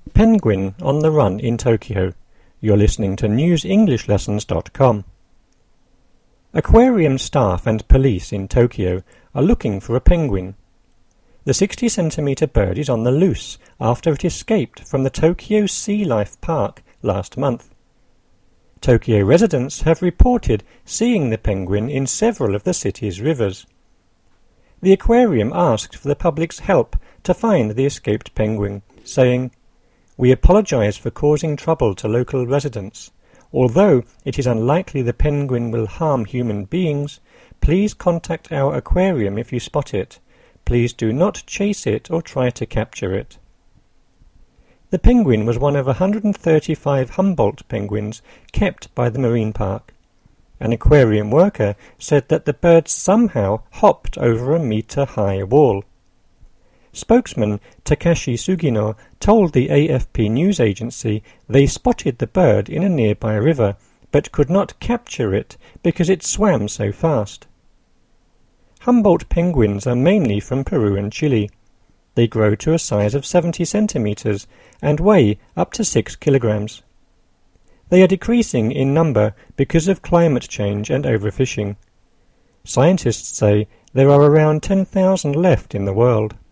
Penguin on the run in Tokyo. You're listening to newsenglishlessons.com. Aquarium staff and police in Tokyo are looking for a penguin. The 60-centimetre bird is on the loose after it escaped from the Tokyo Sea Life Park last month. Tokyo residents have reported seeing the penguin in several of the city's rivers. The aquarium asked for the public's help to find the escaped penguin, saying, "We apologize for causing trouble to local residents. Although it is unlikely the penguin will harm human beings, please contact our aquarium if you spot it. Please do not chase it or try to capture it." The penguin was one of 135 Humboldt penguins kept by the marine park. An aquarium worker said that the bird somehow hopped over a metre-high wall. Spokesman Takashi Sugino told the AFP news agency they spotted the bird in a nearby river, but could not capture it because it swam so fast. Humboldt penguins are mainly from Peru and Chile. They grow to a size of 70 centimetres and weigh up to 6 kilograms. They are decreasing in number because of climate change and overfishing. Scientists say there are around 10,000 left in the world.